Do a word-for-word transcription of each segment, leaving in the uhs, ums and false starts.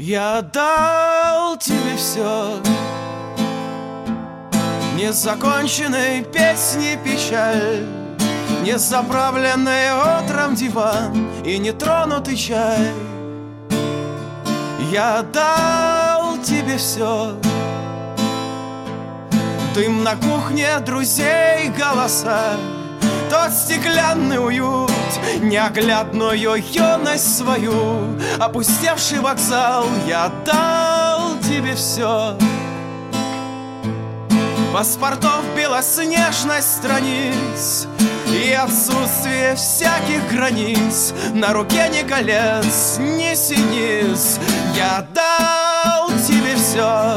Я дал тебе все, незаконченной песни печаль, незаправленный утром диван и нетронутый чай. Я дал тебе все, дым на кухне, друзей голоса, тот стеклянный уют, неоглядную юность свою, опустевший вокзал. Я дал тебе все, паспортов белоснежность страниц и отсутствие всяких границ, на руке ни колец, ни синиц. Я дал тебе все,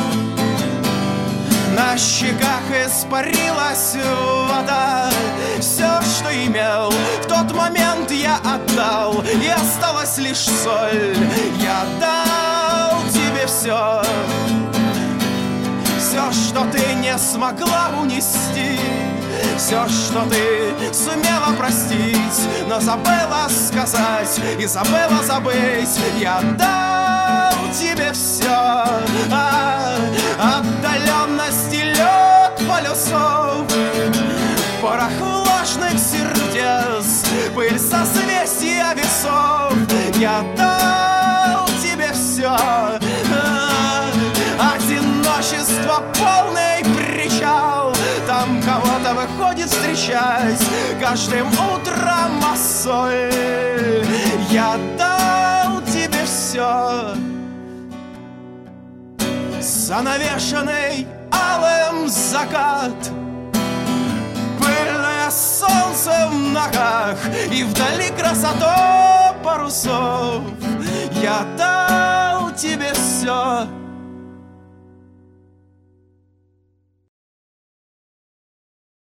на щеках испарилась вода, все, что имел, в тот момент я отдал, и осталась лишь соль. Я дал тебе все, все, что ты не смогла унести, все, что ты сумела простить, но забыла сказать и забыла забыть. Я дал тебе все, а, отдаленность и лед полюсов, порох влажных сердец, пыль созвездия весов. Я дал тебе все, а, одиночество, полный причал, там кого-то выходит встречать каждым утром соль. Я дал тебе все, занавешенный алым закат, пыльное солнце в ногах и вдали красоту парусов. Я дал тебе все,